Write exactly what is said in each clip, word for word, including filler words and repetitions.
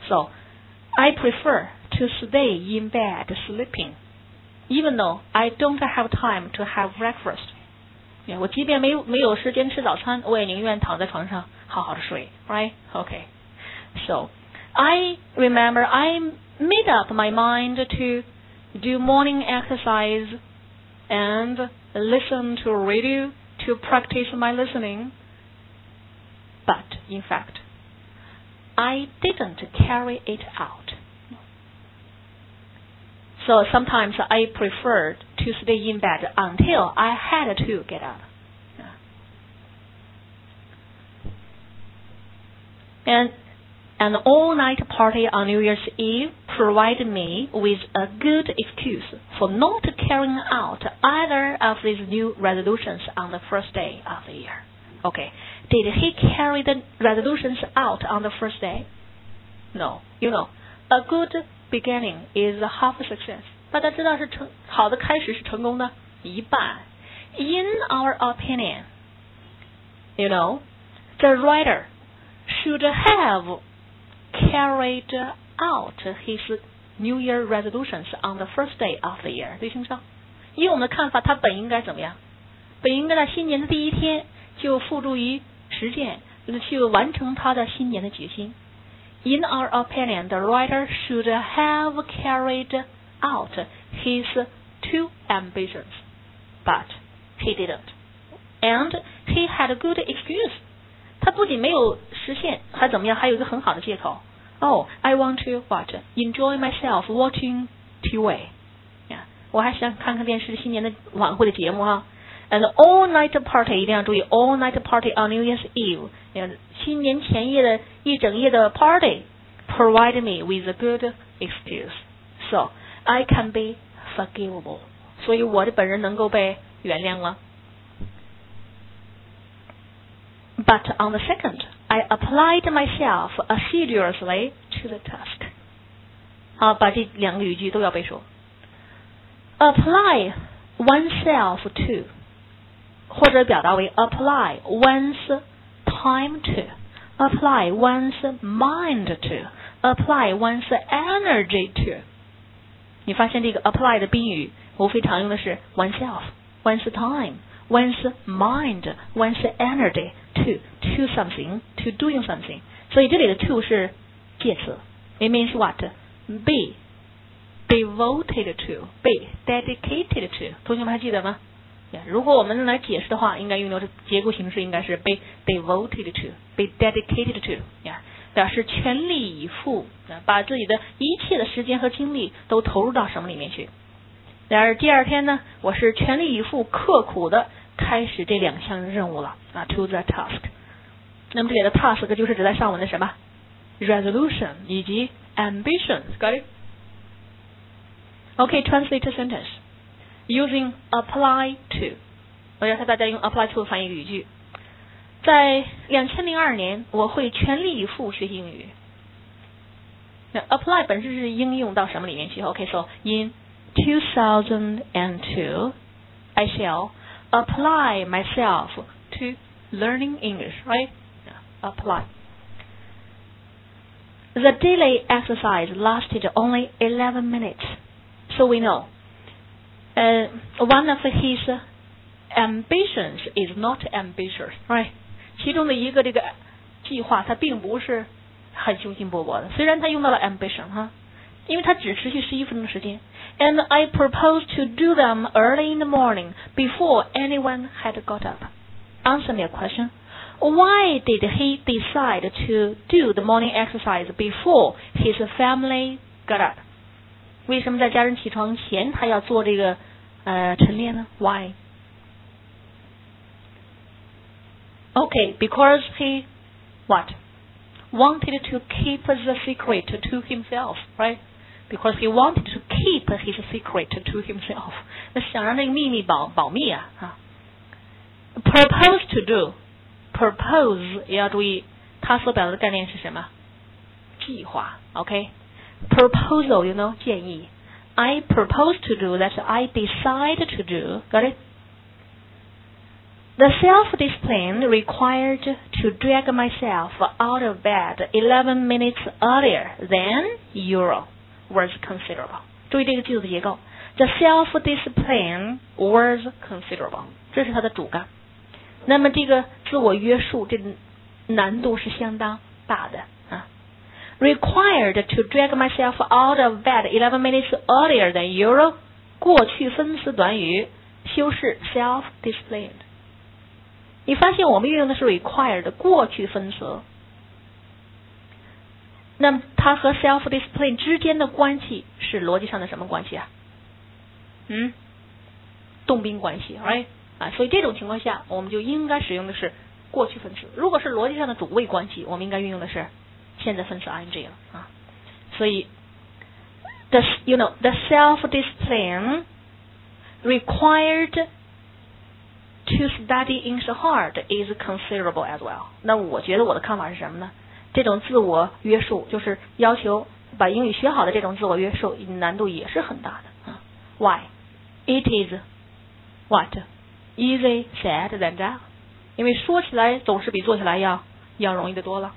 So I prefer to stay in bed sleeping, even though I don't have time to have breakfast. 我即便没有没有时间吃早餐，我也宁愿躺在床上好好的睡 ，right? Okay. So I remember I made up my mind to do morning exercise and listen to radio to practice my listening. But in fact, I didn't carry it out. So sometimes I preferred to stay in bed until I had to get up. And an all-night party on New Year's Eve provided me with a good excuse for not carrying out either of these new resolutions on the first day of the year. Okay, did he carry the resolutions out on the first day? No. You know, a good beginning is half success. 大家知道是成好的开始是成功的一半。In our opinion, you know, the writer should have carried out his New Year resolutions on the first day of the year. 对清上，以我们的看法，他本应该怎么样？本应该在新年的第一天就付诸于实践，去完成他的新年的决心。In our opinion, the writer should have carried out his two ambitions, but he didn't. And he had a good excuse. 他不仅没有实现，还怎么样？还有一个很好的借口。Oh, I want to what? Enjoy myself watching T V. Yeah, 我还想看看电视新年的晚会的节目哈。And all-night party 一定要注意 ，all-night party on New Year's Eve， 新年前夜的一整夜的 party provide me with a good excuse, so I can be forgivable. 所以我的本人能够被原谅了。But on the second, I applied myself assiduously to the task. 好，把这两个语句都要背熟。Apply oneself to， 或者表达为 apply one's time to, apply one's mind to, apply one's energy to. 你发现这个 apply 的宾语无非常用的是 oneself, one's time, one's mind, one's energy to, to something, to doing something. 所以这里的 to 是介词。It means what? Be devoted to, be dedicated to. 同学们还记得吗？ Yeah, 如果我们来解释的话，应该用的结构形式应该是 be devoted to, be dedicated to. Yeah, 表示全力以赴，把自己的一切的时间和精力都投入到什么里面去。然而第二天呢，我是全力以赴、刻苦的开始这两项任务了啊 ，to the task。那么这里的 task 就是指在上文的什么 resolution 以及 ambition。Got it? Okay, translate a sentence using apply to。我要求大家用 apply to 翻译语句。在两千零二年，我会全力以赴学习英语。那 apply 本身是应用到什么里面去 ？Okay, so in two thousand two, I shall apply myself to learning English, right? Apply. The daily exercise lasted only eleven minutes, so we know uh, one of his ambitions is not ambitious, right? 其中的一个这个计划，它并不是很雄心勃勃的，虽然他用到了 ambition 哈，因为它只持续十一分钟的时间。And I propose to do them early in the morning before anyone had got up. Answer me a question. Why did he decide to do the morning exercise before his family got up? 为什么在家人起床前他要做这个呃晨练呢 ？Why? Okay, because he what? Wanted to keep the secret to himself, right? Because he wanted to keep his secret to himself. 那想让这个秘密保保密啊啊。Propose to do, propose 也要注意，它所表达的概念是什么？计划 ，OK？ Proposal, you know, 建议。I propose to do that I decide to do. Got it? The self-discipline required to drag myself out of bed eleven minutes earlier than usual was considerable. 注意这个句子的结构。The self-discipline was considerable， 这是它的主干。那么这个自我约束，这个难度是相当大的啊。Required to drag myself out of bed eleven minutes earlier than usual， 过去分词短语，修饰 self-disciplined。你发现我们运用的是 required 的过去分词，那么它和 self-discipline 之间的关系是逻辑上的什么关系啊？嗯，动宾关系 ，right 啊，所以这种情况下，我们就应该使用的是过去分词。如果是逻辑上的主谓关系，我们应该运用的是现在分词 ing 了啊。所以 the you know the self-discipline required to study English hard is considerable as well。那我觉得我的看法是什么呢？这种自我约束，就是要求把英语学好的这种自我约束，难度也是很大的啊。Why? It is what? Easy said than done。因为说起来总是比做起来要要容易的多了。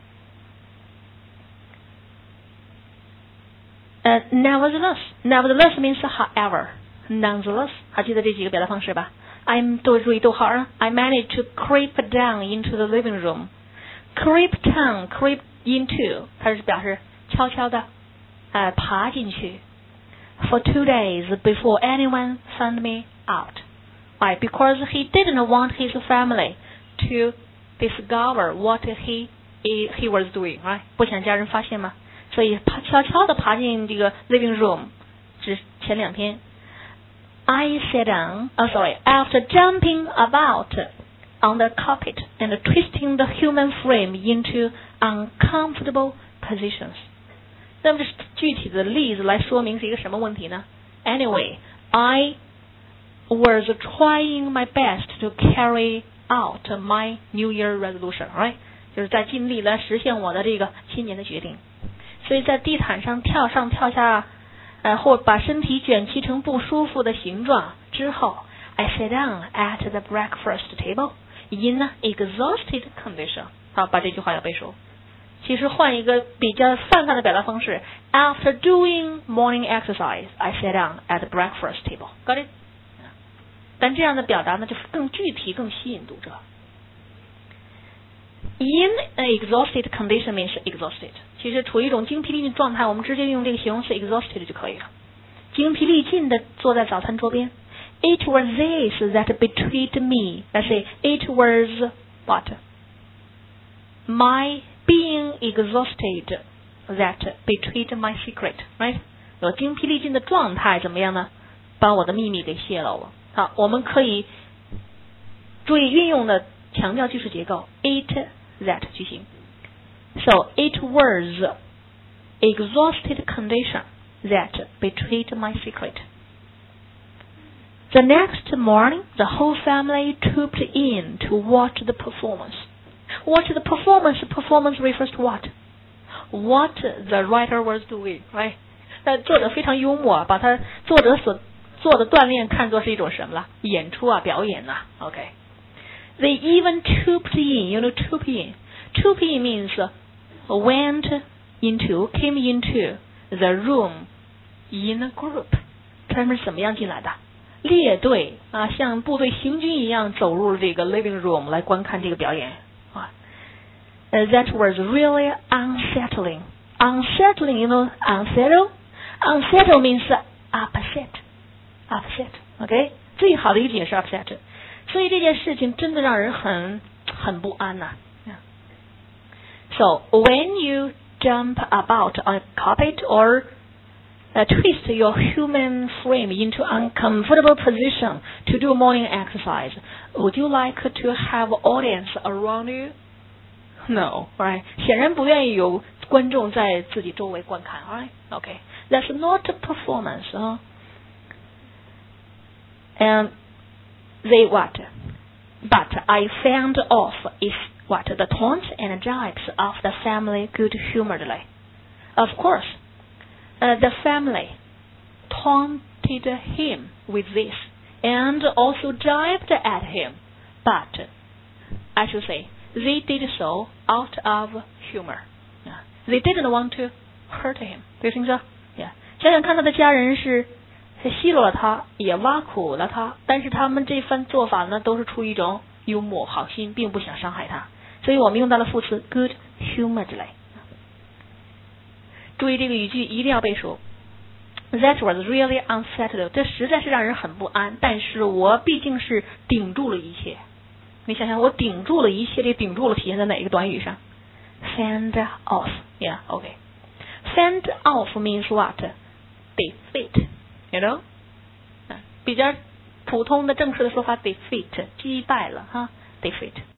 呃、uh, nevertheless, nevertheless means however, nonetheless， 还记得这几个表达方式吧？ I'm 都注意逗号啊 I managed to creep down into the living room. Creep down, creep into， 它是表示悄悄的呃爬进去。For two days before anyone found me out. Why? Because he didn't want his family to discover what he he was doing. Right? 不想家人发现吗？所以爬悄悄的爬进这个 living room。只前两天 I sat down, oh sorry, after jumping about on the carpet and twisting the human frame into uncomfortable positions. 那么这具体的例子来说明是一个什么问题呢？ Anyway, I was trying my best to carry out my New Year resolution, right? 就是在尽力来实现我的这个新年的决定。所以在地毯上跳上跳下，呃，或把身体卷曲成不舒服的形状之后 I sat down at the breakfast table in an exhausted condition。 好，把这句话要背熟。其实换一个比较泛泛的表达方式 After doing morning exercise, I sat down at the breakfast table. Got it? 但这样的表达呢，就更具体、更吸引读者。In an exhausted condition means exhausted。其实处于一种精疲力尽状态，我们直接用这个形容词 exhausted 就可以了。精疲力尽的坐在早餐桌边。It was this that betrayed me. Let's say it was what? My being exhausted that betrayed my secret. Right? 有精疲力尽的状态怎么样呢？把我的秘密给泄露了。好，我们可以注意运用的强调句式结构 it that 句型。So it was exhausted condition that betrayed my secret. The next morning, the whole family trooped in to watch the performance. Watch the performance. Performance refers to what? What the writer was doing, right? 但作者非常幽默，把他作者所做的锻炼看作是一种什么了？演出啊，表演啊。Okay. They even trooped in. You know, troop in. Troop in means went into, came into the room in a group. 他们是怎么样进来的？列队啊，像部队行军一样走入这个 living room 来观看这个表演啊。Uh, that was really unsettling. Unsettling, you know, unsettle. Unsettle means upset. Upset, OK? 最好的一个解释 upset. 所以这件事情真的让人很很不安呐、啊。So when you jump about on a carpet or uh, twist your human frame into uncomfortable position to do morning exercise, would you like to have audience around you? No, right? 显然不愿意有观众在自己周围观看 right? Okay. That's not a performance. Huh? And they what? But I found off if what? The taunts and jibes of the family good-humoredly. Of course, uh, the family taunted him with this and also jibed at him. But I should say they did so out of humor. Yeah. They didn't want to hurt him. Do you think so? Yeah. 想想看，他的家人是奚落了他，也挖苦了他，但是他们这番做法呢，都是出于一种幽默好心，并不想伤害他。所以我们用到了副词 good humoredly。注意这个语句一定要背熟。That was really unsettled. 这实在是让人很不安，但是我毕竟是顶住了一切。你想想，我顶住了一切，这顶住了体现在哪一个短语上 ？Fend off. Yeah, okay. Fend off means what? Defeat. You know? 比较普通的正式的说法 defeat 击败了哈 defeat